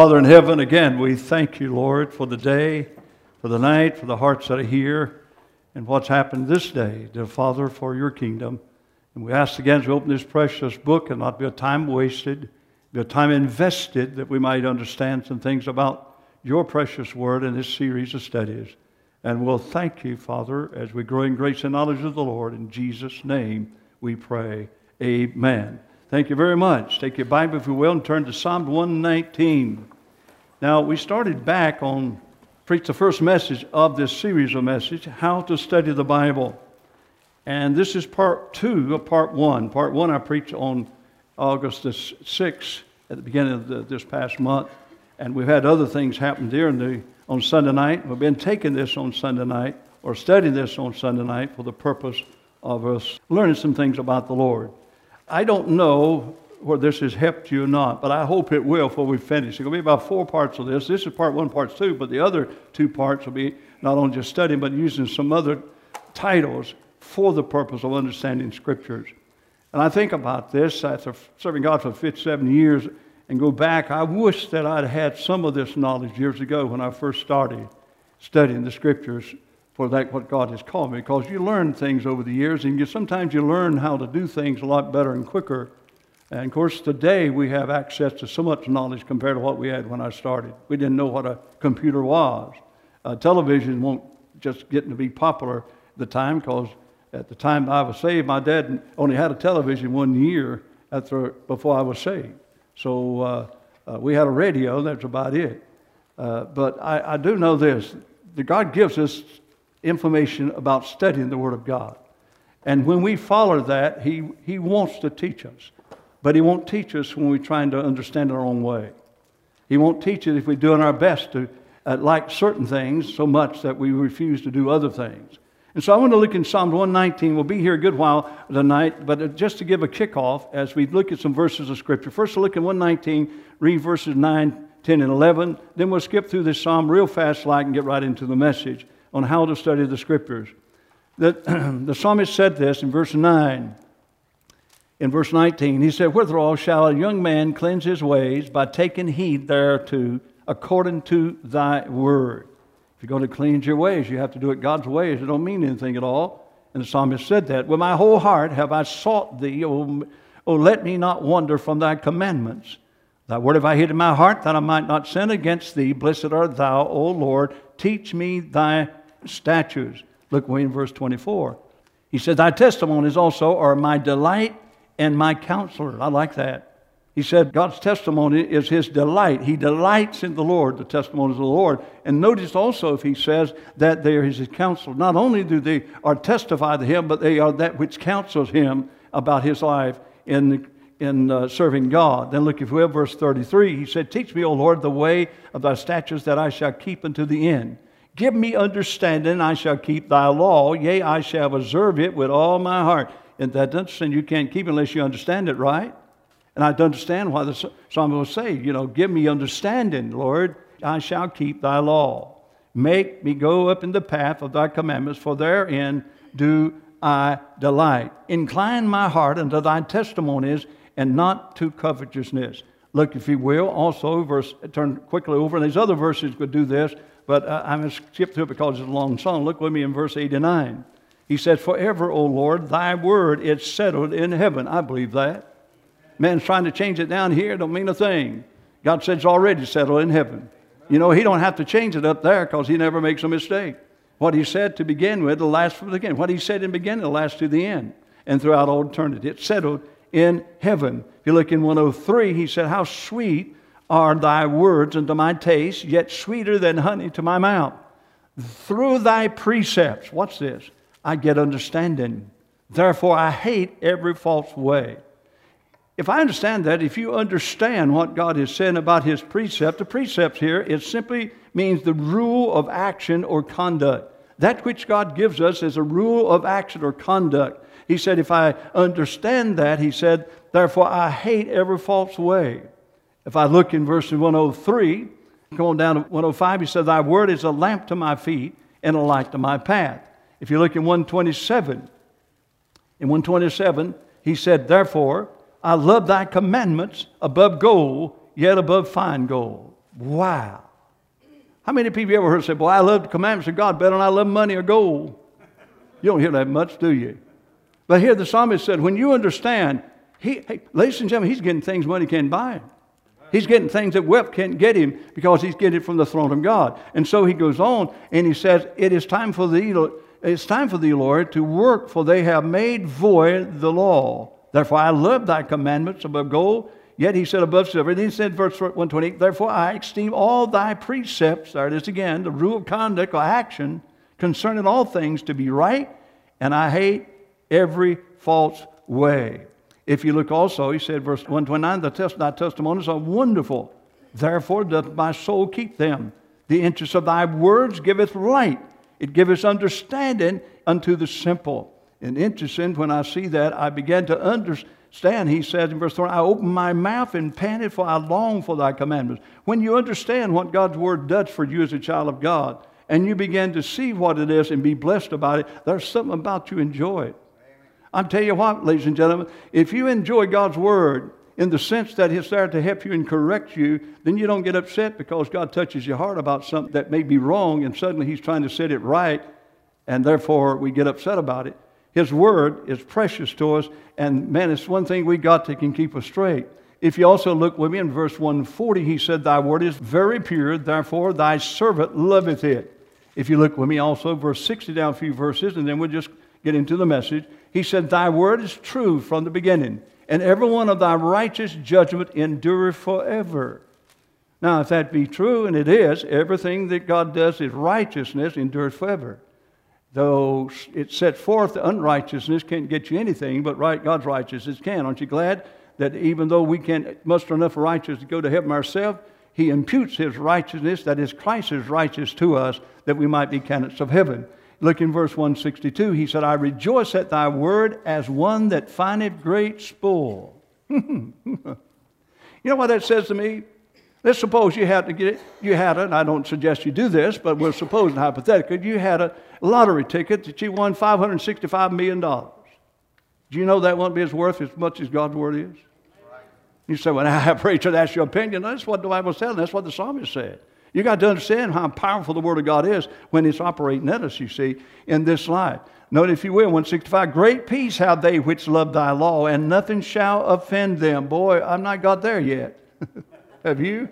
Father in heaven, again, we thank you, Lord, for the day, for the night, for the hearts that are here, and what's happened this day, dear Father, for your kingdom. And we ask again as we open this precious book and not be a time wasted, be a time invested that we might understand some things about your precious word in this series of studies. And we'll thank you, Father, as we grow in grace and knowledge of the Lord. In Jesus' name we pray. Amen. Thank you very much. Take your Bible, if you will, and turn to Psalm 119. Now, we started back on, preached the first message of this series of messages, How to Study the Bible. And this is part 2 of part 1. Part 1 I preached on August the 6th, at the beginning of this past month. And we've had other things happen on Sunday night. We've been taking this on Sunday night, or studying this on Sunday night for the purpose of us learning some things about the Lord. I don't know whether this has helped you or not, but I hope it will before we finish. It's going to be about 4 parts of this. This is part 1, part 2, but the other 2 parts will be not only just studying, but using some other titles for the purpose of understanding Scriptures. And I think about this after serving God for 57 years and go back. I wish that I'd had some of this knowledge years ago when I first started studying the Scriptures for that what God has called me, because you learn things over the years, and sometimes you learn how to do things a lot better and quicker. And of course, today we have access to so much knowledge compared to what we had when I started. We didn't know what a computer was. Television won't just get to be popular at the time, because at the time I was saved, my dad only had a television 1 year before I was saved. So we had a radio, that's about it. But I do know this, that God gives us information about studying the Word of God. And when we follow that, He wants to teach us. But He won't teach us when we're trying to understand it our own way. He won't teach us if we're doing our best to like certain things so much that we refuse to do other things. And so I want to look in Psalm 119. We'll be here a good while tonight, but just to give a kickoff as we look at some verses of Scripture. First, we'll look at 119, read verses 9, 10, and 11. Then we'll skip through this psalm real fast like and get right into the message on how to study the Scriptures. The psalmist said this in verse 9. In verse 19, he said, "Wherewithal shall a young man cleanse his ways? By taking heed thereto, according to thy word." If you're going to cleanse your ways, you have to do it God's ways. It don't mean anything at all. And the psalmist said that. "With my whole heart have I sought thee, O let me not wander from thy commandments. Thy word have I hid in my heart, that I might not sin against thee. Blessed art thou, O Lord. Teach me thy statutes." Look away in verse 24. He said, "Thy testimonies also are my delight and my counselor." I like that. He said God's testimony is His delight. He delights in the Lord, the testimonies of the Lord. And notice also if He says that they are His counselor. Not only do they are testify to Him, but they are that which counsels Him about His life in serving God. Then look, if we have verse 33, He said, "Teach me, O Lord, the way of thy statutes, that I shall keep unto the end. Give me understanding, I shall keep thy law. Yea, I shall observe it with all my heart." And that doesn't mean you can't keep it unless you understand it, right? And I understand why the psalmist will say, "Give me understanding, Lord. I shall keep thy law. Make me go up in the path of thy commandments, for therein do I delight. Incline my heart unto thy testimonies, and not to covetousness." Look, if you will, also, turn quickly over, and these other verses could do this, but I'm going to skip through it because it's a long song. Look with me in verse 89. He said, "Forever, O Lord, thy word is settled in heaven." I believe that. Man's trying to change it down here, don't mean a thing. God said it's already settled in heaven. He don't have to change it up there because He never makes a mistake. What He said to begin with will last from the beginning. What He said in the beginning will last to the end and throughout all eternity. It's settled in heaven. If you look in 103, He said, "How sweet are thy words unto my taste, yet sweeter than honey to my mouth. Through thy precepts," watch this, "I get understanding. Therefore I hate every false way." If I understand that, if you understand what God is saying about His precept, the precepts here, it simply means the rule of action or conduct. That which God gives us is a rule of action or conduct. He said, if I understand that, He said, therefore I hate every false way. If I look in verse 103, going down to 105, He said, "Thy word is a lamp to my feet and a light to my path." If you look in 127, He said, "Therefore I love thy commandments above gold, yet above fine gold." Wow. How many people you ever heard say, boy, I love the commandments of God better than I love money or gold? You don't hear that much, do you? But here the psalmist said, when you understand, hey, ladies and gentlemen, he's getting things money can't buy. He's getting things that wealth can't get him because he's getting it from the throne of God. And so he goes on and he says, it is time for thee, Lord, to work, for they have made void the law. Therefore I love thy commandments above gold. Yet he said above silver. And he said, verse 128, therefore I esteem all thy precepts, there it is again, the rule of conduct or action, concerning all things to be right, and I hate every false way. If you look also, he said, verse 129, thy testimonies are wonderful. Therefore doth my soul keep them. The interest of thy words giveth light. It giveth understanding unto the simple. And interesting, when I see that, I began to understand. He says in verse 20, I opened my mouth and panted, for I long for thy commandments. When you understand what God's word does for you as a child of God, and you begin to see what it is and be blessed about it, there's something about you enjoy it. I'll tell you what, ladies and gentlemen, if you enjoy God's word in the sense that it's there to help you and correct you, then you don't get upset because God touches your heart about something that may be wrong, and suddenly he's trying to set it right, and therefore we get upset about it. His word is precious to us, and man, it's one thing we got that can keep us straight. If you also look with me in verse 140, he said, thy word is very pure, therefore thy servant loveth it. If you look with me also, verse 60 down a few verses, and then we'll just get into the message. He said, thy word is true from the beginning, and every one of thy righteous judgment endureth forever. Now, if that be true, and it is, everything that God does is righteousness endures forever. Though it set forth the unrighteousness can't get you anything, but God's righteousness can. Aren't you glad that even though we can't muster enough righteousness to go to heaven ourselves, he imputes his righteousness, that is Christ is righteous to us, that we might be candidates of heaven. Look in verse 162. He said, I rejoice at thy word as one that findeth great spoil. You know what that says to me? Let's suppose you had to get it. You had it, and I don't suggest you do this, but we'll suppose hypothetically, you had a lottery ticket that you won $565 million. Do you know that won't be as worth as much as God's word is? You say, well, preacher, that's your opinion. That's what the Bible said. That's what the psalmist said. You got to understand how powerful the word of God is when it's operating in us, you see, in this life. Note, if you will, 165, great peace have they which love thy law, and nothing shall offend them. Boy, I've not got there yet. Have you?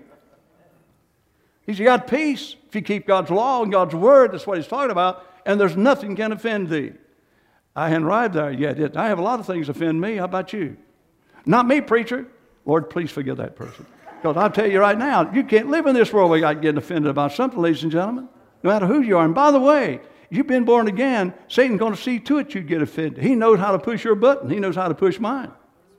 He said, you got peace if you keep God's law and God's word. That's what he's talking about. And there's nothing can offend thee. I hadn't arrived there yet. I have a lot of things offend me. How about you? Not me, preacher. Lord, please forgive that person. Because I'll tell you right now, you can't live in this world without getting offended about something, ladies and gentlemen. No matter who you are. And by the way, you've been born again, Satan's going to see to it you get offended. He knows how to push your button. He knows how to push mine.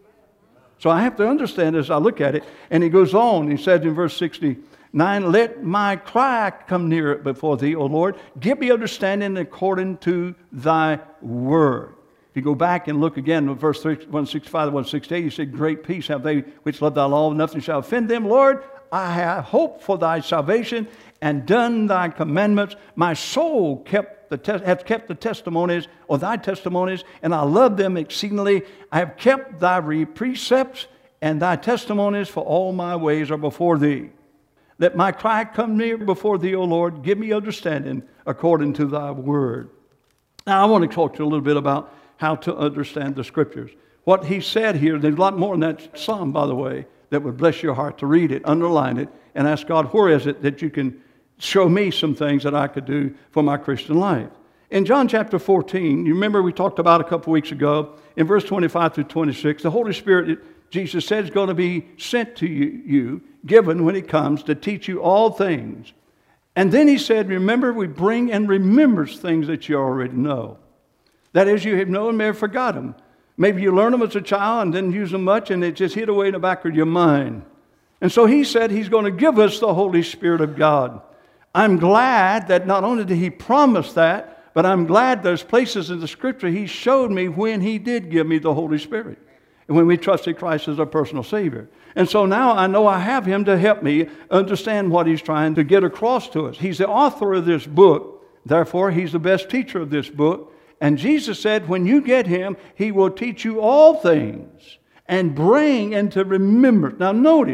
So I have to understand as I look at it. And he goes on. He says in verse 69, let my cry come near before thee, O Lord. Give me understanding according to thy word. If you go back and look again at verse 165 to 168, he said, great peace have they which love thy law, nothing shall offend them. Lord, I have hoped for thy salvation and done thy commandments. My soul hath kept the testimonies, or thy testimonies, and I love them exceedingly. I have kept thy precepts, and thy testimonies, for all my ways are before thee. Let my cry come near before thee, O Lord. Give me understanding according to thy word. Now, I want to talk to you a little bit about how to understand the Scriptures. What he said here, there's a lot more in that psalm, by the way, that would bless your heart to read it, underline it, and ask God, where is it that you can show me some things that I could do for my Christian life? In John chapter 14, you remember we talked about a couple weeks ago, in verse 25 through 26, the Holy Spirit, Jesus said, is going to be sent to you, given when he comes to teach you all things. And then he said, remember, we bring in remembrance things that you already know. That is, you have known, may have forgotten. Maybe you learned them as a child and didn't use them much, and it just hid away in the back of your mind. And so he said he's going to give us the Holy Spirit of God. I'm glad that not only did he promise that, but I'm glad there's places in the Scripture he showed me when he did give me the Holy Spirit. And when we trusted Christ as our personal Savior. And so now I know I have him to help me understand what he's trying to get across to us. He's the author of this book. Therefore, he's the best teacher of this book. And Jesus said, when you get him, he will teach you all things and bring into remembrance. Now notice,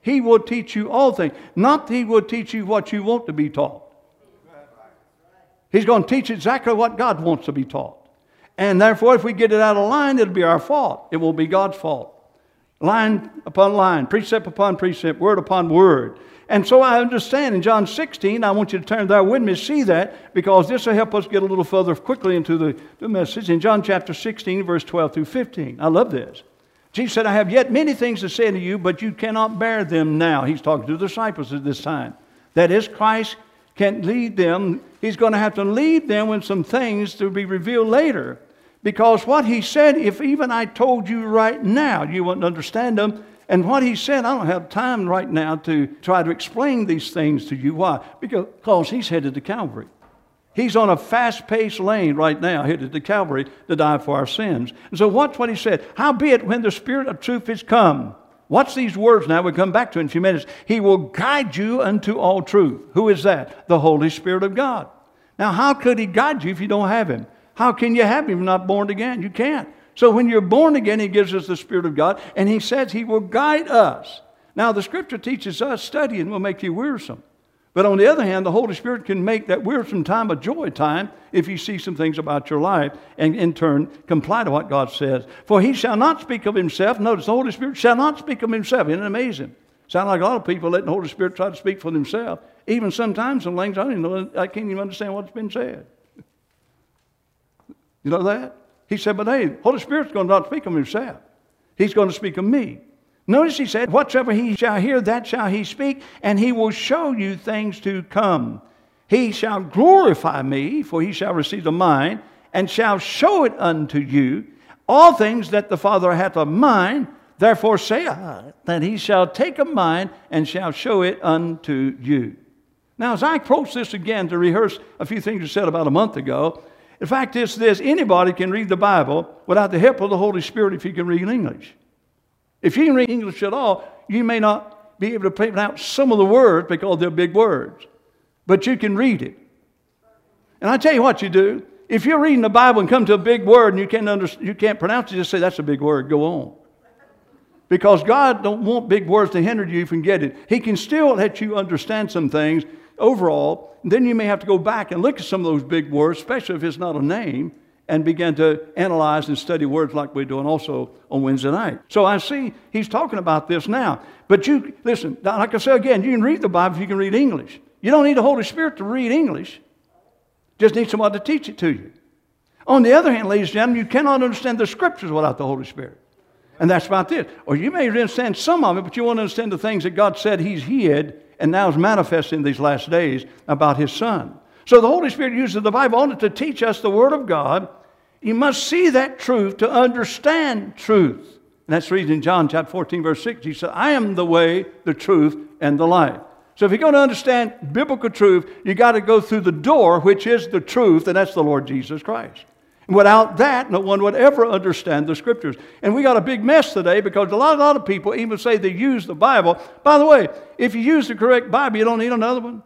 He will teach you all things. Not that He will teach you what you want to be taught. He's going to teach exactly what God wants to be taught. And therefore, if we get it out of line, it'll be our fault. It won't be God's fault. Line upon line, precept upon precept, word upon word. And so I understand in John 16, I want you to turn there with me to see that, because this will help us get a little further quickly into the message. In John chapter 16, verse 12 through 15. I love this. Jesus said, I have yet many things to say to you, but you cannot bear them now. He's talking to the disciples at this time. That is, Christ can't lead them. He's going to have to lead them with some things to be revealed later. Because what He said, if even I told you right now, you wouldn't understand them. And what He said, I don't have time right now to try to explain these things to you. Why? Because He's headed to Calvary. He's on a fast-paced lane right now, headed to Calvary to die for our sins. And so watch what He said. Howbeit, when the Spirit of truth is come. Watch these words now. We'll come back to it in a few minutes. He will guide you unto all truth. Who is that? The Holy Spirit of God. Now, how could He guide you if you don't have Him? How can you have Him if you're not born again? You can't. So when you're born again, He gives us the Spirit of God, and He says He will guide us. Now, the Scripture teaches us studying will make you wearisome. But on the other hand, the Holy Spirit can make that wearisome time a joy time if you see some things about your life and in turn comply to what God says. For He shall not speak of Himself. Notice, the Holy Spirit shall not speak of Himself. Isn't it amazing? Sound like a lot of people letting the Holy Spirit try to speak for themselves. Even sometimes some things I can't even understand what's been said. You know that? He said, but hey, the Holy Spirit's going to not speak of Himself. He's going to speak of me. Notice He said, whatsoever He shall hear, that shall He speak, and He will show you things to come. He shall glorify me, for He shall receive the mine, and shall show it unto you. All things that the Father hath of mine, therefore say I, that He shall take of mine, and shall show it unto you. Now, as I approach this again to rehearse a few things you said about a month ago, the fact is this: anybody can read the Bible without the help of the Holy Spirit if you can read English. If you can read English at all, you may not be able to pronounce some of the words because they're big words. But you can read it. And I tell you what you do. If you're reading the Bible and come to a big word and you can't pronounce it, just say, that's a big word, go on. Because God don't want big words to hinder you from getting it. He can still let you understand some things overall. Then you may have to go back and look at some of those big words, especially if it's not a name, and begin to analyze and study words like we're doing also on Wednesday night. So I see He's talking about this now. But you, listen, like I said again, you can read the Bible if you can read English. You don't need the Holy Spirit to read English. Just need somebody to teach it to you. On the other hand, ladies and gentlemen, you cannot understand the Scriptures without the Holy Spirit. And that's about this. Or you may understand some of it, but you want to understand the things that God said He's hid and now is manifesting in these last days about His Son. So the Holy Spirit uses the Bible only to teach us the Word of God. You must see that truth to understand truth. And that's the reason in John chapter 14, verse 6, He said, I am the way, the truth, and the life. So if you're going to understand biblical truth, you got to go through the door, which is the truth, and that's the Lord Jesus Christ. And without that, no one would ever understand the Scriptures. And we got a big mess today because a lot of people even say they use the Bible. By the way, if you use the correct Bible, you don't need another one.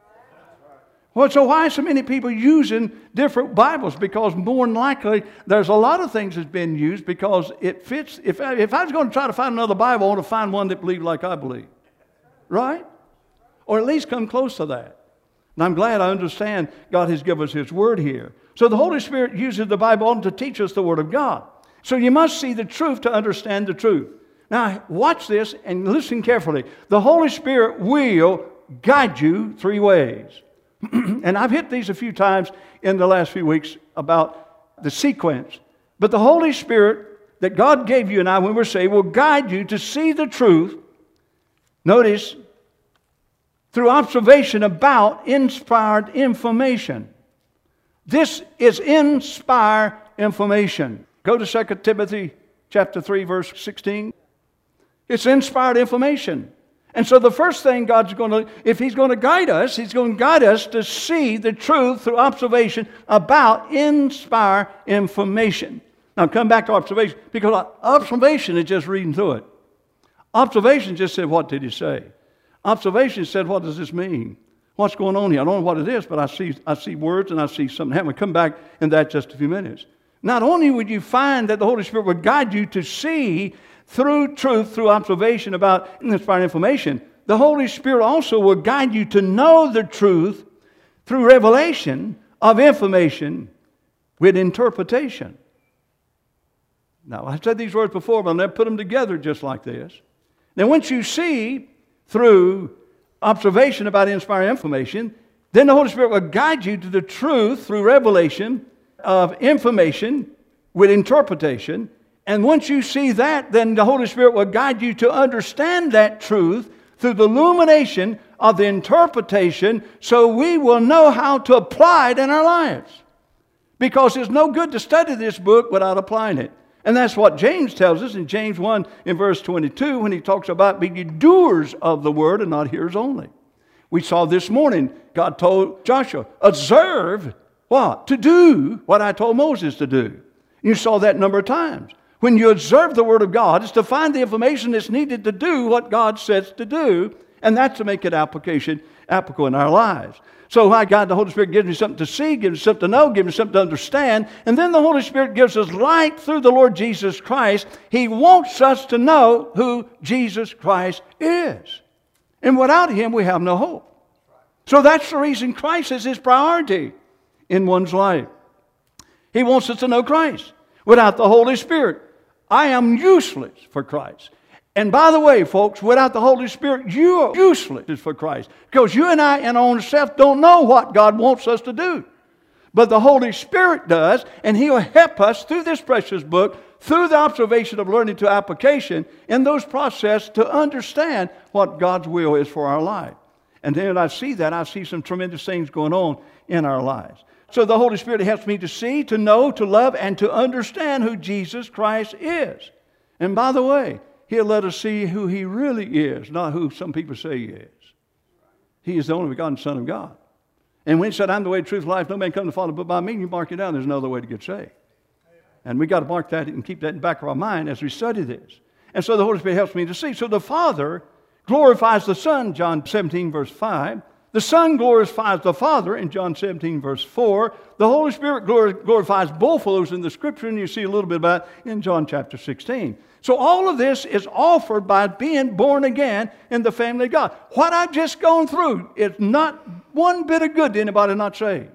Well, so why are so many people using different Bibles? Because more than likely, there's a lot of things that's been used because it fits. If I was going to try to find another Bible, I want to find one that believes like I believe. Right? Or at least come close to that. And I'm glad I understand God has given us His Word here. So the Holy Spirit uses the Bible to teach us the Word of God. So you must see the truth to understand the truth. Now, watch this and listen carefully. The Holy Spirit will guide you three ways. And I've hit these a few times in the last few weeks about the sequence. But the Holy Spirit that God gave you and I when we're saved will guide you to see the truth, notice, through observation about inspired information. This is inspired information. Go to 2 Timothy chapter 3, verse 16. It's inspired information. And so the first thing God's going to, if He's going to guide us, He's going to guide us to see the truth through observation about inspired information. Now come back to observation, because observation is just reading through it. Observation just said, what did He say? Observation said, what does this mean? What's going on here? I don't know what it is, but I see words and I see something happening. We'll come back in that just a few minutes. Not only would you find that the Holy Spirit would guide you to see through truth, through observation about inspired information, the Holy Spirit also will guide you to know the truth through revelation of information with interpretation. Now, I've said these words before, but I'll never put them together just like this. Now, once you see through observation about inspired information, then the Holy Spirit will guide you to the truth through revelation of information with interpretation. And once you see that, then the Holy Spirit will guide you to understand that truth through the illumination of the interpretation, so we will know how to apply it in our lives. Because it's no good to study this book without applying it. And that's what James tells us in James 1 in verse 22 when he talks about being doers of the word and not hearers only. We saw this morning, God told Joshua, observe what? To do what I told Moses to do. You saw that a number of times. When you observe the Word of God, it's to find the information that's needed to do what God says to do, and that's to make it applicable in our lives. So why God, the Holy Spirit gives me something to see, gives me something to know, gives me something to understand, and then the Holy Spirit gives us light through the Lord Jesus Christ. He wants us to know who Jesus Christ is. And without Him, we have no hope. So that's the reason Christ is His priority in one's life. He wants us to know Christ. Without the Holy Spirit, I am useless for Christ. And by the way, folks, without the Holy Spirit, you are useless for Christ. Because you and I in our own self don't know what God wants us to do. But the Holy Spirit does, and He'll help us through this precious book, through the observation of learning to application, in those processes to understand what God's will is for our life. And then I see some tremendous things going on in our lives. So the Holy Spirit helps me to see, to know, to love, and to understand who Jesus Christ is. And by the way, He'll let us see who He really is, not who some people say He is. He is the only begotten Son of God. And when He said, I'm the way, truth, life, no man comes to the Father but by me, you mark it down, there's no other way to get saved. And we've got to mark that and keep that in the back of our mind as we study this. And so the Holy Spirit helps me to see. So the Father glorifies the Son, John 17, verse 5. The Son glorifies the Father in John 17, verse 4. The Holy Spirit glorifies both of those in the Scripture, and you see a little bit about it in John chapter 16. So all of this is offered by being born again in the family of God. What I've just gone through is not one bit of good to anybody not saved.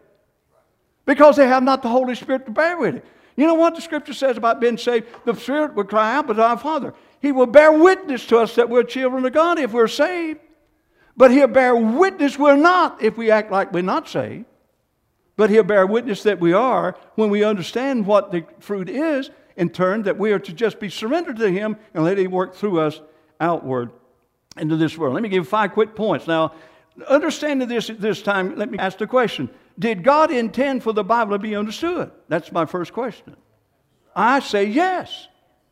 Because they have not the Holy Spirit to bear with it. You know what the Scripture says about being saved? The Spirit will cry out, but our Father. He will bear witness to us that we're children of God if we're saved. But He'll bear witness we're not if we act like we're not saved. But He'll bear witness that we are when we understand what the fruit is, in turn that we are to just be surrendered to Him and let Him work through us outward into this world. Let me give 5 quick points. Now, understanding this time, let me ask the question. Did God intend for the Bible to be understood? That's my first question. I say yes.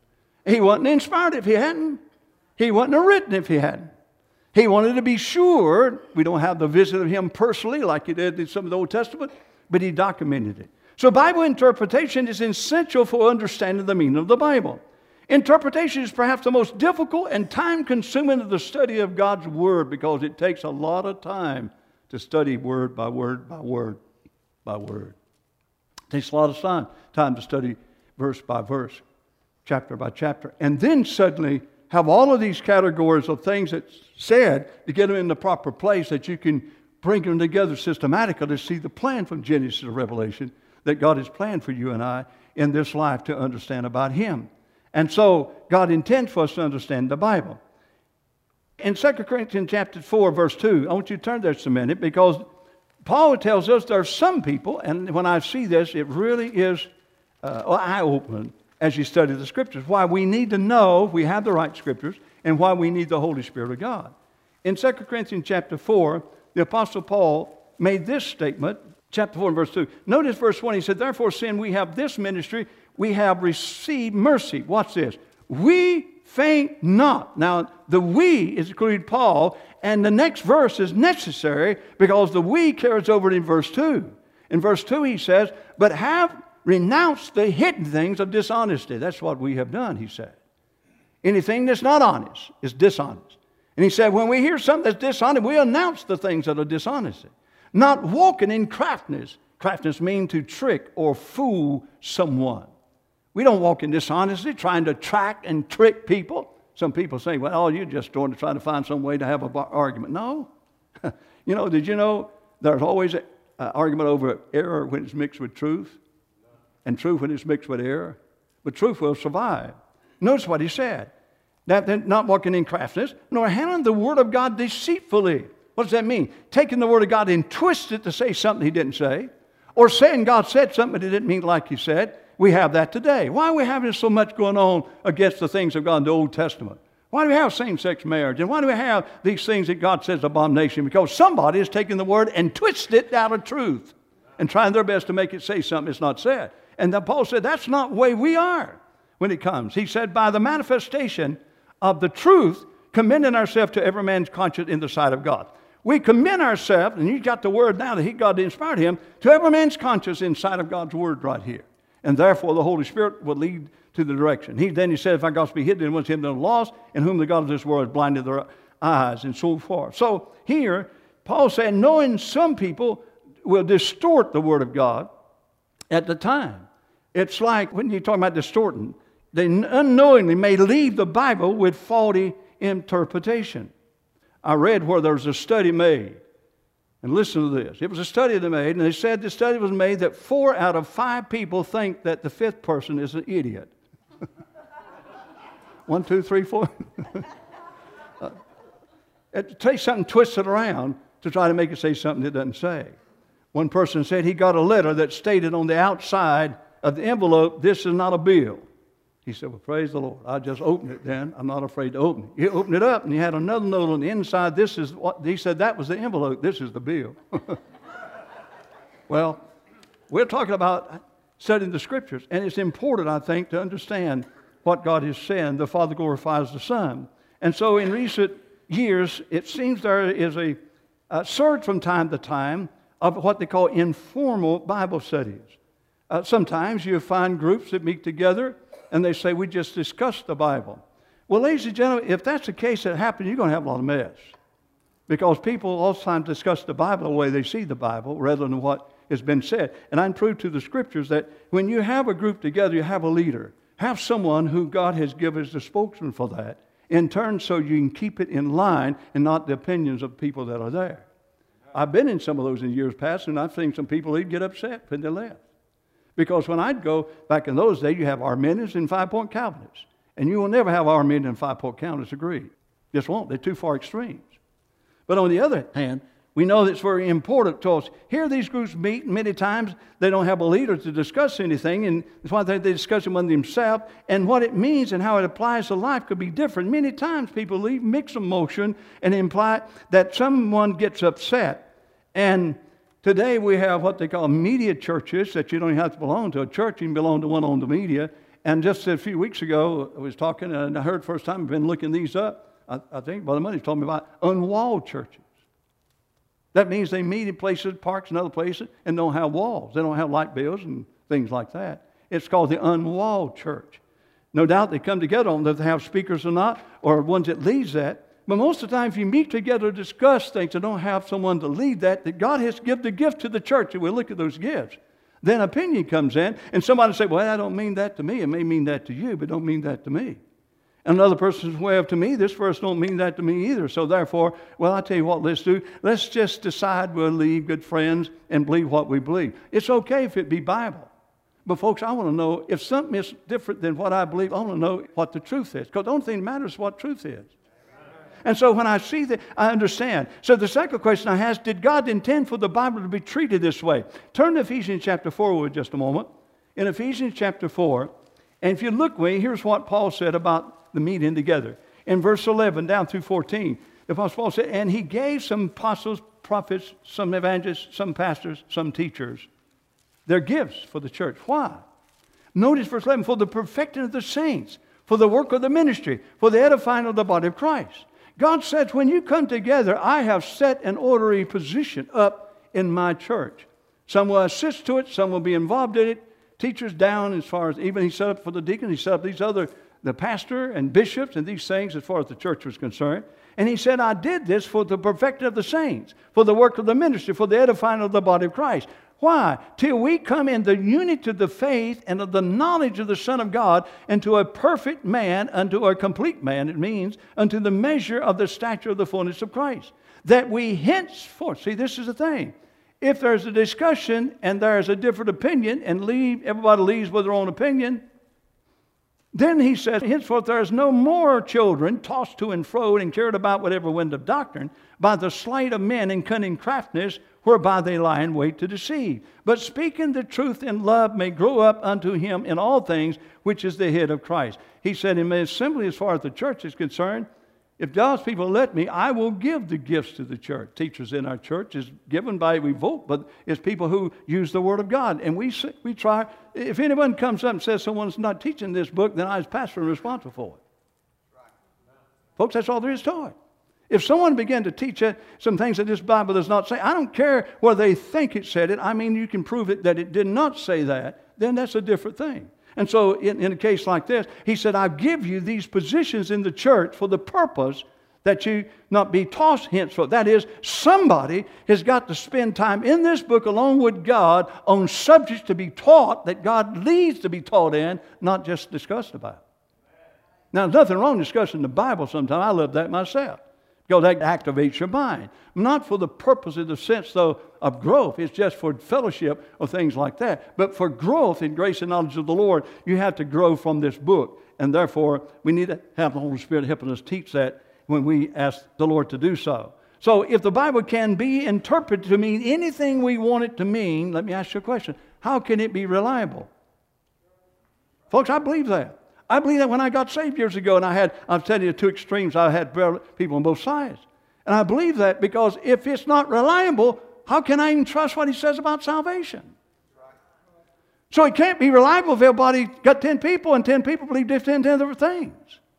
He wasn't inspired if He hadn't. He wasn't written if He hadn't. He wanted to be sure. We don't have the visit of Him personally like He did in some of the Old Testament, but He documented it. So Bible interpretation is essential for understanding the meaning of the Bible. Interpretation is perhaps the most difficult and time-consuming of the study of God's Word because it takes a lot of time to study word by word by word by word. It takes a lot of time to study verse by verse, chapter by chapter, and then suddenly have all of these categories of things that's said to get them in the proper place that you can bring them together systematically to see the plan from Genesis to Revelation that God has planned for you and I in this life to understand about Him. And so God intends for us to understand the Bible. In 2 Corinthians chapter 4, verse 2, I want you to turn there just a minute because Paul tells us there are some people, and when I see this, it really is eye-opening as you study the Scriptures, why we need to know we have the right Scriptures and why we need the Holy Spirit of God. In 2 Corinthians chapter 4, the Apostle Paul made this statement, chapter 4 and verse 2. Notice verse 1, he said, therefore, seeing we have this ministry, we have received mercy. Watch this. We faint not. Now, the we is included Paul, and the next verse is necessary because the we carries over in verse 2. In verse 2, he says, but have renounced the hidden things of dishonesty. That's what we have done, he said. Anything that's not honest is dishonest. And he said, when we hear something that's dishonest, we announce the things that are dishonesty. Not walking in craftiness, craftiness means to trick or fool someone. We don't walk in dishonesty trying to track and trick people. Some people say, well, oh, you're just trying to find some way to have an argument. No. Did you know there's always an argument over error when it's mixed with truth, and truth when it's mixed with error? But truth will survive. Notice what he said. That they're not walking in craftiness, nor handling the word of God deceitfully. What does that mean? Taking the word of God and twist it to say something he didn't say, or saying God said something but he didn't mean like he said. We have that today. Why are we having so much going on against the things of God in the Old Testament? Why do we have same-sex marriage? And why do we have these things that God says abomination? Because somebody is taking the word and twisted it out of truth and trying their best to make it say something it's not said. And then Paul said that's not the way we are when it comes. He said, by the manifestation of the truth, commending ourselves to every man's conscience in the sight of God. We commend ourselves, and you got the word now that God inspired him, to every man's conscience in sight of God's word right here. And therefore the Holy Spirit will lead to the direction. Then he said, if our gospel be hidden, it was him that was lost, in whom the God of this world has blinded their eyes, and so forth. So here, Paul said, knowing some people will distort the word of God at the time. It's like when you're talking about distorting, they unknowingly may leave the Bible with faulty interpretation. I read where there was a study made. And listen to this. It was a study they made, and they said the study was made that 4 out of 5 people think that the 5th person is an idiot. 1, 2, 3, 4. It takes something twisted around to try to make it say something it doesn't say. One person said he got a letter that stated on the outside of the envelope, this is not a bill. He said, well, praise the Lord. I just opened it then. I'm not afraid to open it. He opened it up, and he had another note on the inside. This is what he said, that was the envelope. This is the bill. Well, we're talking about studying the Scriptures, and it's important, I think, to understand what God is saying. The Father glorifies the Son. And so in recent years, it seems there is a surge from time to time of what they call informal Bible studies. Sometimes you find groups that meet together, and they say, we just discussed the Bible. Well, ladies and gentlemen, if that's the case that happens, you're going to have a lot of mess. Because people all the time discuss the Bible the way they see the Bible rather than what has been said. And I'm true to the Scriptures that when you have a group together, you have a leader. Have someone who God has given as the spokesman for that. In turn, so you can keep it in line and not the opinions of people that are there. I've been in some of those in years past, and I've seen some people who'd get upset when they left. Because when I'd go, back in those days, you have Arminians and 5-point Calvinists. And you will never have Arminian and 5-point Calvinists agree. Just won't. They're too far extremes. But on the other hand, we know that it's very important to us. Here these groups meet, and many times they don't have a leader to discuss anything, and that's why they discuss it among themselves. And what it means and how it applies to life could be different. Many times people leave mixed emotion and imply that someone gets upset. And today we have what they call media churches, that you don't have to belong to a church, you can belong to one on the media. And just a few weeks ago, I was talking, and I heard first time I've been looking these up. I think Brother Money's told me about unwalled churches. That means they meet in places, parks and other places, and don't have walls. They don't have light bills and things like that. It's called the unwalled church. No doubt they come together on whether they have speakers or not, or ones that leads that. But most of the time, if you meet together to discuss things and don't have someone to lead that God has given the gift to the church, and we'll look at those gifts, then opinion comes in, and somebody say, well, I don't mean that to me. It may mean that to you, but don't mean that to me. And another person's way of to me, this verse don't mean that to me either. So therefore, well, I tell you what, let's do. Let's just decide we'll leave good friends and believe what we believe. It's okay if it be Bible. But folks, I want to know if something is different than what I believe, I want to know what the truth is. Because the only thing that matters is what truth is. And so when I see that, I understand. So the second question I ask, did God intend for the Bible to be treated this way? Turn to Ephesians chapter 4 with just a moment. In Ephesians chapter 4, and if you look with me, here's what Paul said about the meeting together. In verse 11 down through 14, the Apostle Paul said, and he gave some apostles, prophets, some evangelists, some pastors, some teachers, their gifts for the church. Why? Notice verse 11, for the perfecting of the saints, for the work of the ministry, for the edifying of the body of Christ. God says, when you come together, I have set an orderly position up in my church. Some will assist to it, some will be involved in it. Teachers down as far as, even he set up for the deacons, he set up these other, the pastor and bishops and these things as far as the church was concerned. And he said, I did this for the perfecting of the saints, for the work of the ministry, for the edifying of the body of Christ. Why? Till we come in the unity of the faith and of the knowledge of the Son of God, unto a perfect man, unto a complete man, it means, unto the measure of the stature of the fullness of Christ. That we henceforth, see, this is the thing. If there's a discussion and there's a different opinion and everybody leaves with their own opinion, then he says, henceforth there is no more children tossed to and fro and carried about with every wind of doctrine by the sleight of men and cunning craftiness, whereby they lie in wait to deceive. But speaking the truth in love may grow up unto him in all things, which is the head of Christ. He said, in as simply as far as the church is concerned, if God's people let me, I will give the gifts to the church. Teachers in our church is given by, we vote, but it's people who use the Word of God. And we try, if anyone comes up and says someone's not teaching this book, then I as pastor am responsible for it. Folks, that's all there is to it. If someone began to teach some things that this Bible does not say, I don't care whether they think it said it. I mean, you can prove it that it did not say that. Then that's a different thing. And so in a case like this, he said, I give you these positions in the church for the purpose that you not be tossed henceforth. That is, somebody has got to spend time in this book along with God on subjects to be taught that God leads to be taught in, not just discussed about. Now, there's nothing wrong discussing the Bible sometimes. I love that myself. Because that activates your mind. Not for the purpose of the sense, though, of growth. It's just for fellowship or things like that. But for growth in grace and knowledge of the Lord, you have to grow from this book. And therefore, we need to have the Holy Spirit helping us teach that when we ask the Lord to do so. So if the Bible can be interpreted to mean anything we want it to mean, let me ask you a question. How can it be reliable? Folks, I believe that. I believe that when I got saved years ago, and I'm telling you, two extremes, I had people on both sides. And I believe that because if it's not reliable, how can I even trust what he says about salvation? So it can't be reliable if everybody got 10 people and 10 people believe 10 other things.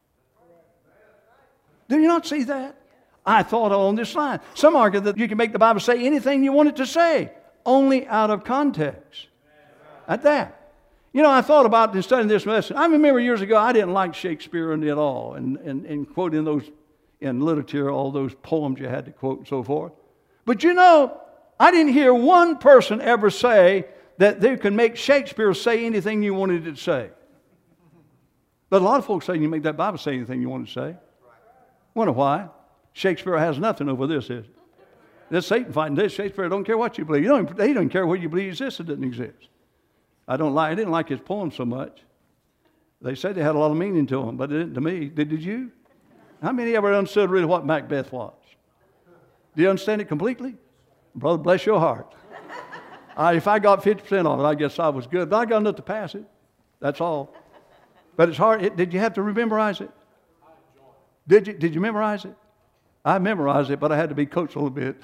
Do you not see that? I thought on this line. Some argue that you can make the Bible say anything you want it to say, only out of context. At that. You know, I thought about this studying this lesson. I remember years ago, I didn't like Shakespeare at all, and quoting those in literature, all those poems you had to quote and so forth. But you know, I didn't hear one person ever say that they can make Shakespeare say anything you wanted it to say. But a lot of folks say you can make that Bible say anything you want it to say. Wonder why? Shakespeare has nothing over this, is it? There's Satan fighting this. Shakespeare don't care what you believe. He don't care whether you believe exists or doesn't exist. I didn't like his poems so much. They said they had a lot of meaning to them, but it didn't to me. Did you? How many ever understood really what Macbeth was? Do you understand it completely? Brother, bless your heart. If I got 50% of it, I guess I was good. But I got enough to pass it. That's all. But it's hard. Did you have to memorize it? Did you memorize it? I memorized it, but I had to be coached a little bit.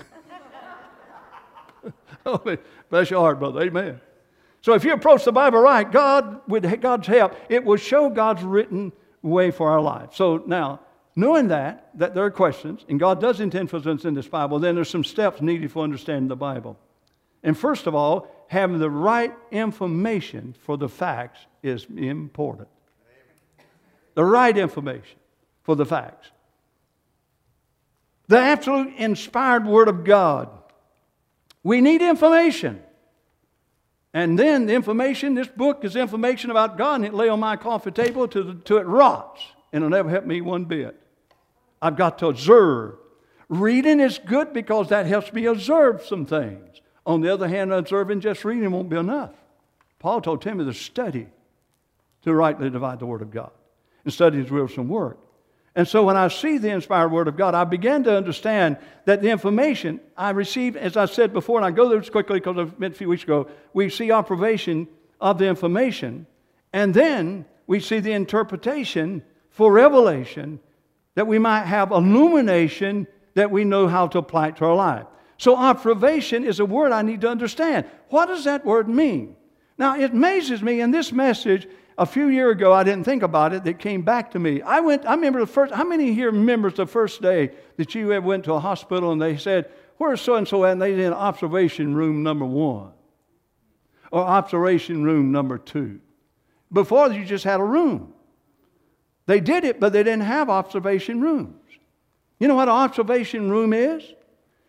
Bless your heart, brother. Amen. So if you approach the Bible right, God, with God's help, it will show God's written way for our life. So now, knowing that there are questions, and God does intend for us in this Bible, then there's some steps needed for understanding the Bible. And first of all, having the right information for the facts is important. The right information for the facts. The absolute inspired Word of God. We need information. And then the information, this book is information about God, and it lay on my coffee table till it rots, and it'll never help me one bit. I've got to observe. Reading is good because that helps me observe some things. On the other hand, observing just reading won't be enough. Paul told Timothy to study to rightly divide the Word of God. And study is real some work. And so when I see the inspired Word of God, I begin to understand that the information I receive, as I said before, and I go through this quickly because I meant a few weeks ago, we see observation of the information, and then we see the interpretation for revelation, that we might have illumination that we know how to apply it to our life. So observation is a word I need to understand. What does that word mean? Now, it amazes me in this message. A few years ago, I didn't think about it. It came back to me. I remember how many here remembers the first day that you ever went to a hospital and they said, where's so-and-so at? And they in observation room number 1 or observation room number 2. Before, you just had a room. They did it, but they didn't have observation rooms. You know what an observation room is?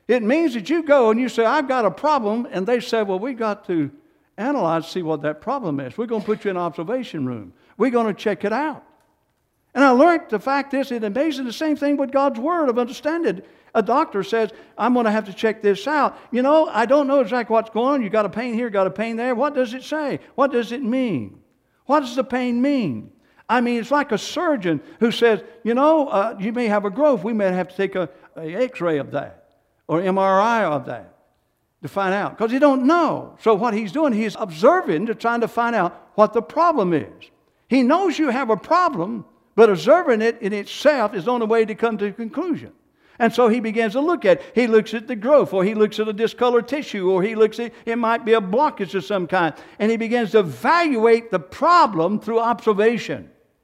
It means that you go and you say, I've got a problem, and they say, well, we got to analyze, see what that problem is. We're going to put you in an observation room. We're going to check it out. And I learned the fact is, it's amazing, the same thing with God's Word of understanding. A doctor says, I'm going to have to check this out. You know, I don't know exactly what's going on. You got a pain here, got a pain there. What does it say? What does it mean? What does the pain mean? I mean, it's like a surgeon who says, you know, you may have a growth. We may have to take a X-ray of that or MRI of that to find out, because you don't know. So what he's doing, he's observing to trying to find out what the problem is. He knows you have a problem, but observing it in itself is the only way to come to a conclusion. And so he begins to look at it. He looks at the growth, or he looks at a discolored tissue, or he looks at, it might be a blockage of some kind. And he begins to evaluate the problem through observation.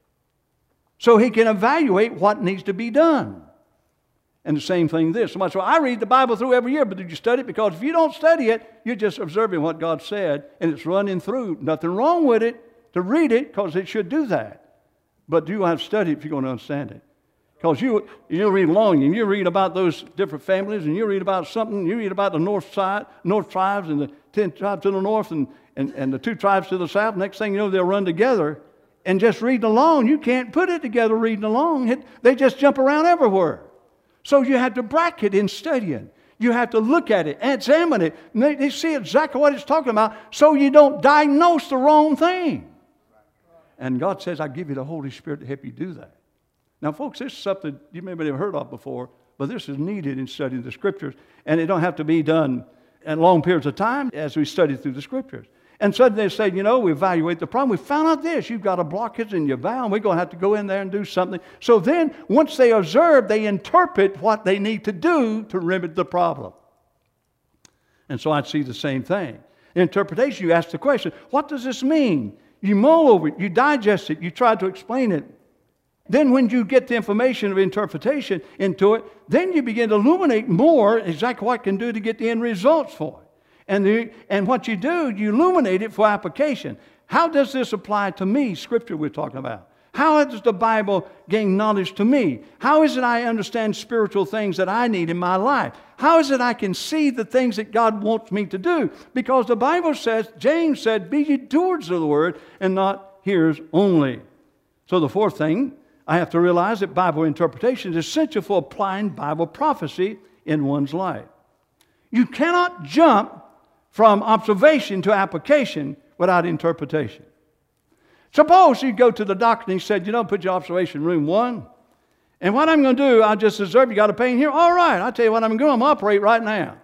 So he can evaluate what needs to be done. And the same thing this. So much so I read the Bible through every year, but did you study it? Because if you don't study it, you're just observing what God said, and it's running through. Nothing wrong with it to read it, because it should do that. But you have to study it if you're going to understand it. Because you read along, and you read about those different families, and you read about something, you read about the north tribes, and the 10 tribes to the north, and the 2 tribes to the south. Next thing you know, they'll run together. And just reading along, you can't put it together reading along. They just jump around everywhere. So you have to bracket in studying. You have to look at it, examine it. And they see exactly what it's talking about, so you don't diagnose the wrong thing. And God says, I give you the Holy Spirit to help you do that. Now, folks, this is something you may have heard of before, but this is needed in studying the Scriptures. And it don't have to be done in long periods of time as we study through the Scriptures. And suddenly they say, you know, we evaluate the problem. We found out this. You've got a blockage in your valve. We're going to have to go in there and do something. So then, once they observe, they interpret what they need to do to remedy the problem. And so I'd see the same thing. In interpretation, you ask the question, what does this mean? You mull over it. You digest it. You try to explain it. Then when you get the information of interpretation into it, then you begin to illuminate more exactly what it can do to get the end results for it. And what you do, you illuminate it for application. How does this apply to me, Scripture we're talking about? How does the Bible gain knowledge to me? How is it I understand spiritual things that I need in my life? How is it I can see the things that God wants me to do? Because the Bible says, James said, be ye doers of the word and not hearers only. So the fourth thing, I have to realize that Bible interpretation is essential for applying Bible prophecy in one's life. You cannot jump from observation to application without interpretation. Suppose you go to the doctor and he said, you know, put your observation room 1. And what I'm going to do, I'll just observe, you got a pain here? All right, I'll tell you what I'm going to do. I'm going to operate right now.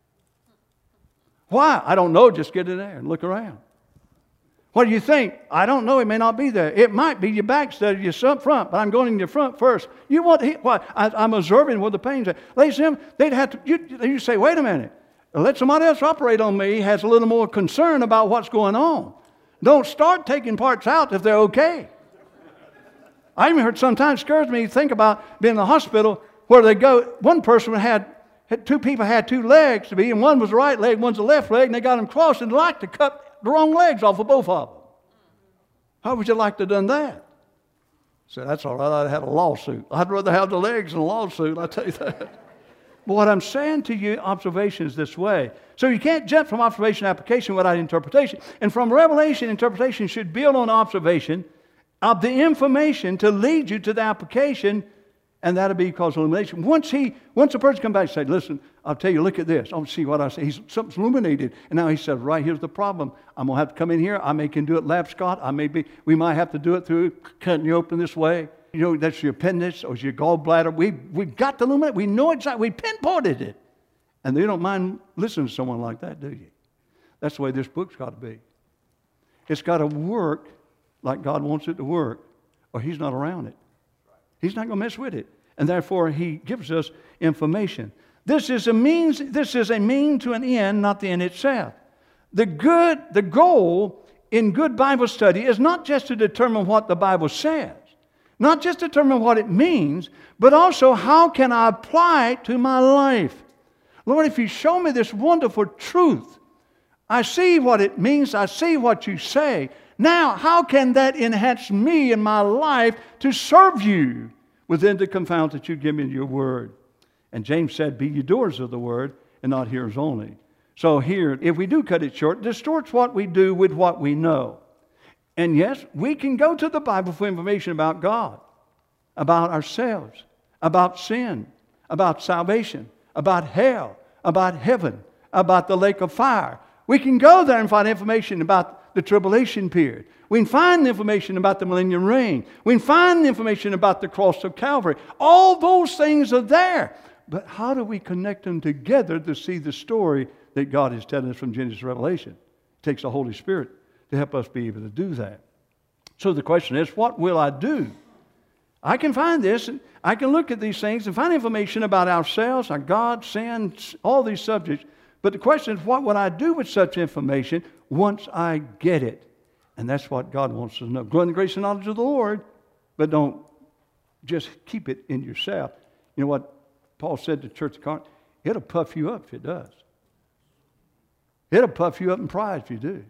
Why? I don't know. Just get in there and look around. What do you think? I don't know. It may not be there. It might be your back instead of your front, but I'm going in your front first. You want what? I'm observing where the pain's at. Ladies and gentlemen, they'd have to, you say, wait a minute. Let somebody else operate on me. Has a little more concern about what's going on. Don't start taking parts out if they're okay. I even heard sometimes scares me to think about being in the hospital where they go. One person had 2 people had 2 legs to be, and one was the right leg, one's the left leg, and they got them crossed and like to cut the wrong legs off of both of them. How would you like to have done that? I said, that's all right. I'd have had a lawsuit. I'd rather have the legs than a lawsuit, I tell you that. But what I'm saying to you, observation is this way. So you can't jump from observation to application without interpretation. And from revelation, interpretation should build on observation of the information to lead you to the application, and that'll be called illumination. Once a person comes back and says, listen, I'll tell you, look at this. I'll see what I say. Something's illuminated. And now he says, right, here's the problem. I'm going to have to come in here. I can do it laparoscopic. We might have to do it through cutting you open this way. You know, that's your appendix or your gallbladder. We've got to illuminate. We know exactly. We pinpointed it. And you don't mind listening to someone like that, do you? That's the way this book's got to be. It's got to work like God wants it to work, or He's not around it. He's not going to mess with it. And therefore, He gives us information. This is a means to an end, not the end itself. The goal in good Bible study is not just to determine what the Bible says, not just determine what it means, but also how can I apply it to my life. Lord, if you show me this wonderful truth, I see what it means, I see what you say. Now, how can that enhance me in my life to serve you within the confounds that you give me in your word? And James said, be ye doers of the word and not hearers only. So here, if we do cut it short, it distorts what we do with what we know. And yes, we can go to the Bible for information about God, about ourselves, about sin, about salvation, about hell, about heaven, about the lake of fire. We can go there and find information about the tribulation period. We can find information about the millennium reign. We can find information about the cross of Calvary. All those things are there. But how do we connect them together to see the story that God is telling us from Genesis to Revelation? It takes the Holy Spirit to help us be able to do that. So the question is, what will I do? I can find this, and I can look at these things and find information about ourselves, our God, sin, all these subjects. But the question is, what would I do with such information once I get it? And that's what God wants us to know. Grow in the grace and knowledge of the Lord, but don't just keep it in yourself. You know what Paul said to the church of Corinth? It'll puff you up if it does. It'll puff you up in pride if you do.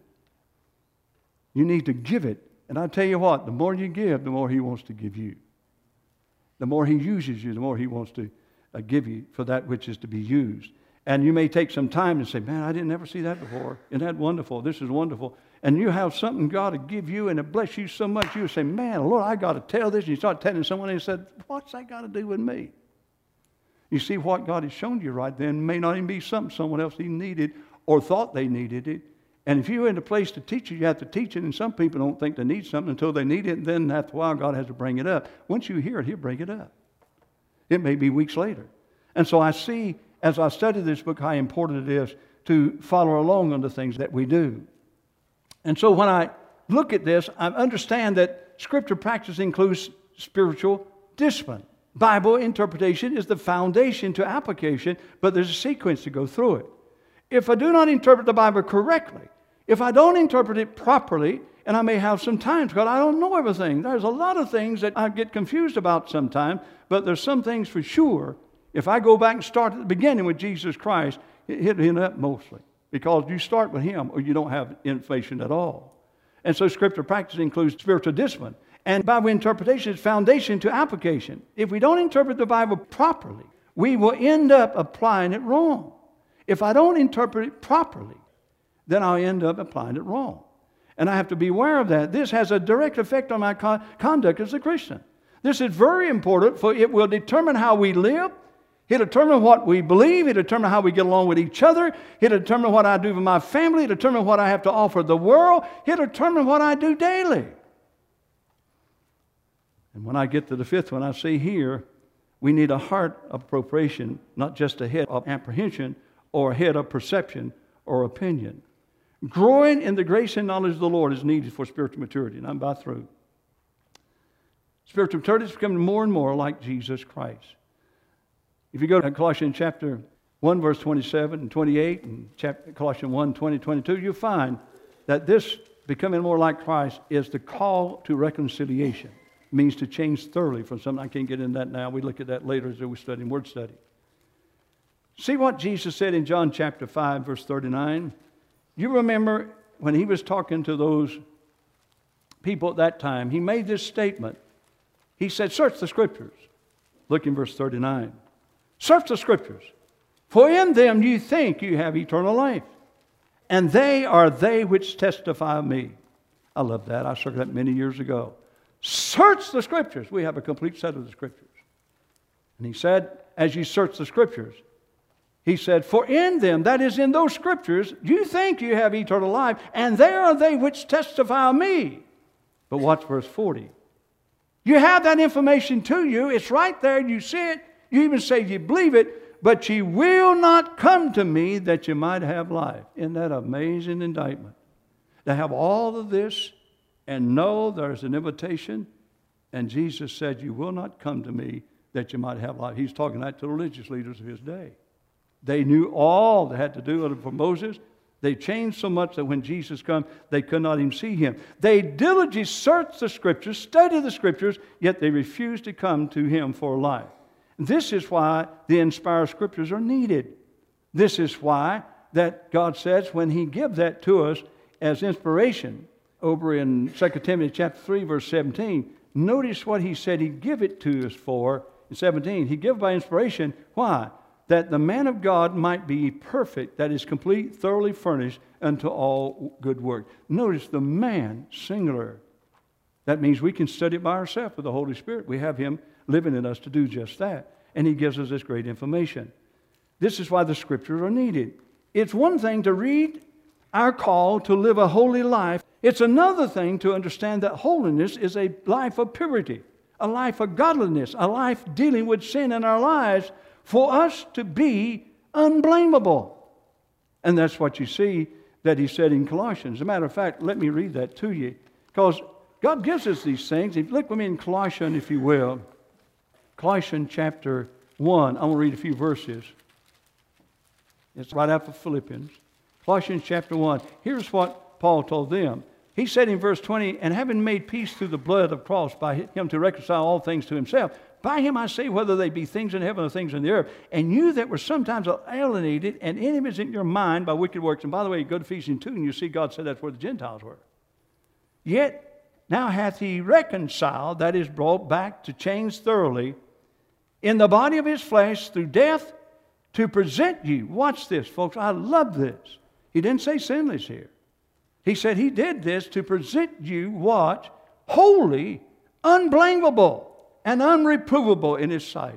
You need to give it. And I tell you what, the more you give, the more He wants to give you. The more He uses you, the more He wants to give you for that which is to be used. And you may take some time and say, man, I didn't ever see that before. Isn't that wonderful? This is wonderful. And you have something God to give you and it bless you so much, you say, man, Lord, I got to tell this. And you start telling someone and you said, what's that got to do with me? You see, what God has shown you right then may not even be something someone else even needed or thought they needed it. And if you're in a place to teach it, you have to teach it. And some people don't think they need something until they need it. And then after a while, God has to bring it up. Once you hear it, He'll bring it up. It may be weeks later. And so I see, as I study this book, how important it is to follow along on the things that we do. And so when I look at this, I understand that Scripture practice includes spiritual discipline. Bible interpretation is the foundation to application, but there's a sequence to go through it. If I do not interpret the Bible correctly, if I don't interpret it properly, and I may have some times, because I don't know everything. There's a lot of things that I get confused about sometimes, but there's some things for sure. If I go back and start at the beginning with Jesus Christ, it hit up mostly. Because you start with Him or you don't have information at all. And so Scripture practice includes spiritual discipline. And Bible interpretation is foundation to application. If we don't interpret the Bible properly, we will end up applying it wrong. If I don't interpret it properly, then I'll end up applying it wrong. And I have to be aware of that. This has a direct effect on my conduct as a Christian. This is very important, for it will determine how we live. It'll determine what we believe. It'll determine how we get along with each other. It'll determine what I do with my family. It'll determine what I have to offer the world. It'll determine what I do daily. And when I get to the fifth one, I see here, we need a heart of appropriation, not just a head of apprehension or a head of perception or opinion. Growing in the grace and knowledge of the Lord is needed for spiritual maturity. And I'm about through. Spiritual maturity is becoming more and more like Jesus Christ. If you go to Colossians chapter 1, verse 27 and 28, and Colossians 1, 20, 22, you'll find that this becoming more like Christ is the call to reconciliation. It means to change thoroughly from something. I can't get into that now. We look at that later as we study word study. See what Jesus said in John chapter 5, verse 39. You remember when He was talking to those people at that time, He made this statement. He said, search the Scriptures. Look in verse 39. Search the Scriptures, for in them you think you have eternal life, and they are they which testify of me. I love that. I circled that many years ago. Search the Scriptures. We have a complete set of the Scriptures. And He said, as you search the Scriptures, He said, for in them, that is in those Scriptures, you think you have eternal life, and they are they which testify of me. But watch verse 40. You have that information to you. It's right there. You see it. You even say you believe it, but ye will not come to me that you might have life. Isn't that an amazing indictment? To have all of this and know there's an invitation, and Jesus said, you will not come to me that you might have life. He's talking that to the religious leaders of His day. They knew all they had to do with it for Moses. They changed so much that when Jesus came, they could not even see Him. They diligently searched the Scriptures, studied the Scriptures, yet they refused to come to Him for life. This is why the inspired Scriptures are needed. This is why that God says when He gives that to us as inspiration, over in 2 Timothy chapter 3, verse 17, notice what He said He'd give it to us for in 17, he gave by inspiration. Why? That the man of God might be perfect, that is complete, thoroughly furnished unto all good work. Notice the man, singular. That means we can study it by ourselves with the Holy Spirit. We have him living in us to do just that. And he gives us this great information. This is why the Scriptures are needed. It's one thing to read our call to live a holy life. It's another thing to understand that holiness is a life of purity, a life of godliness, a life dealing with sin in our lives for us to be unblameable. And that's what you see that he said in Colossians. As a matter of fact, let me read that to you, because God gives us these things. Look with me in Colossians, if you will. Colossians chapter 1. I'm going to read a few verses. It's right after Philippians. Colossians chapter 1. Here's what Paul told them. He said in verse 20, and having made peace through the blood of the cross, by him to reconcile all things to himself, by him I say, whether they be things in heaven or things in the earth, and you that were sometimes alienated and enemies in your mind by wicked works. And by the way, you go to Ephesians 2 and you see God said that's where the Gentiles were. Yet now hath he reconciled, that is, brought back to change thoroughly, in the body of his flesh through death, to present you. Watch this, folks. I love this. He didn't say sinless here. He said he did this to present you what? Holy, unblameable, and unreprovable in his sight.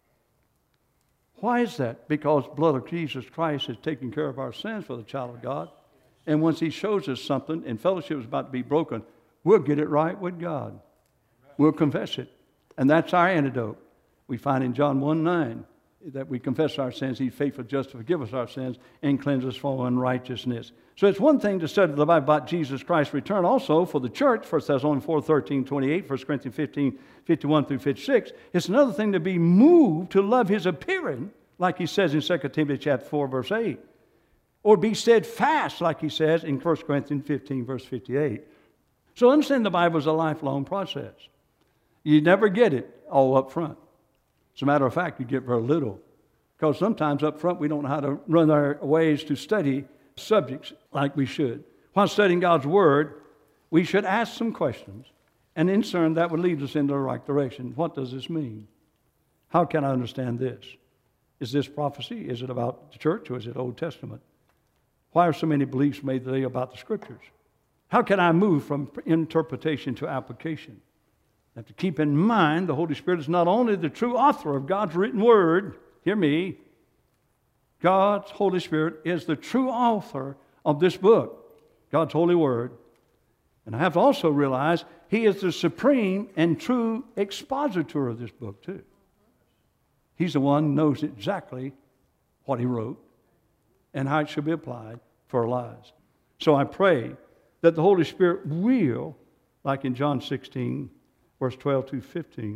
Why is that? Because the blood of Jesus Christ has taken care of our sins for the child of God. And once he shows us something and fellowship is about to be broken, we'll get it right with God. We'll confess it. And that's our antidote. We find in John 1:9 that we confess our sins. He's faithful just to forgive us our sins and cleanse us from unrighteousness. So it's one thing to study the Bible about Jesus Christ's return. Also for the church, 1 Thessalonians 4:13-28, 1 Corinthians 15:51-56. It's another thing to be moved to love his appearing, like he says in 2 Timothy chapter 4, verse 8. Or be steadfast, like he says in 1 Corinthians 15, verse 58. So understand the Bible is a lifelong process. You never get it all up front. As a matter of fact, you get very little. Because sometimes up front we don't know how to run our ways to study subjects like we should. While studying God's Word, we should ask some questions. And in turn, that would lead us in the right direction. What does this mean? How can I understand this? Is this prophecy? Is it about the church or is it Old Testament? Why are so many beliefs made today about the Scriptures? How can I move from interpretation to application? I have to keep in mind the Holy Spirit is not only the true author of God's written word, hear me, God's Holy Spirit is the true author of this book, God's holy word. And I have to also realize he is the supreme and true expositor of this book too. He's the one who knows exactly what he wrote and how it should be applied for our lives. So I pray that the Holy Spirit will, like in John 16, verse 12-15,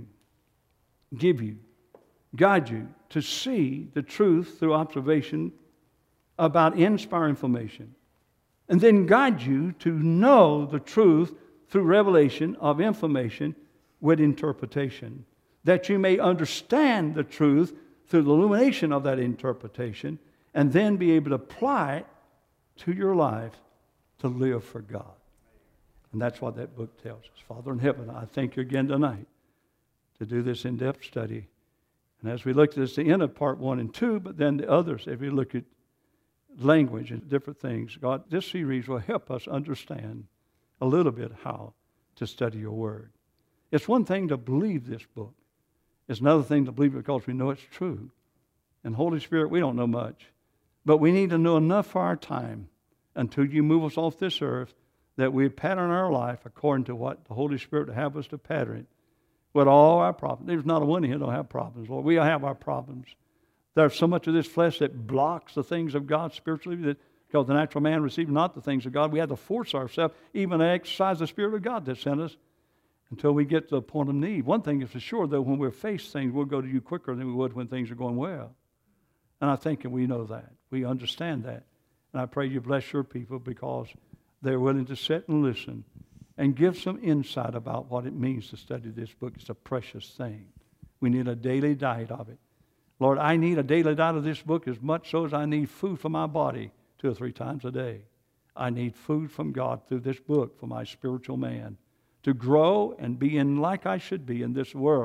guide you to see the truth through observation about inspired information, and then guide you to know the truth through revelation of information with interpretation, that you may understand the truth through the illumination of that interpretation, and then be able to apply it to your life to live for God. And that's what that book tells us. Father in heaven, I thank you again tonight to do this in-depth study. And as we look at this, the end of part 1 and 2, but then the others, if we look at language and different things, God, this series will help us understand a little bit how to study your word. It's one thing to believe this book. It's another thing to believe it because we know it's true. And Holy Spirit, we don't know much. But we need to know enough for our time until you move us off this earth that we pattern our life according to what the Holy Spirit would have us to pattern it with all our problems. There's not a one here that don't have problems, Lord. We have our problems. There's so much of this flesh that blocks the things of God spiritually that because the natural man receives not the things of God, we have to force ourselves even to exercise the Spirit of God that sent us until we get to the point of need. One thing is for sure, though, when we're faced things, we'll go to you quicker than we would when things are going well. And I think we know that. We understand that. And I pray you bless your people because they're willing to sit and listen and give some insight about what it means to study this book. It's a precious thing. We need a daily diet of it. Lord, I need a daily diet of this book as much so as I need food for my body 2 or 3 times a day. I need food from God through this book for my spiritual man to grow and be in like I should be in this world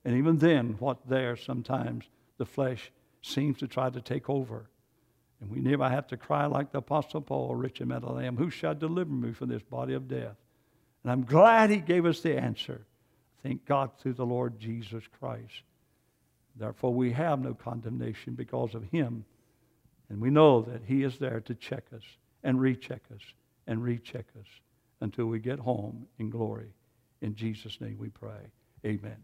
And even then, what there sometimes the flesh seems to try to take over. And we never have to cry like the Apostle Paul, rich and metal lamb, who shall deliver me from this body of death? And I'm glad he gave us the answer. Thank God through the Lord Jesus Christ. Therefore, we have no condemnation because of him. And we know that he is there to check us and recheck us and recheck us until we get home in glory. In Jesus' name we pray. Amen.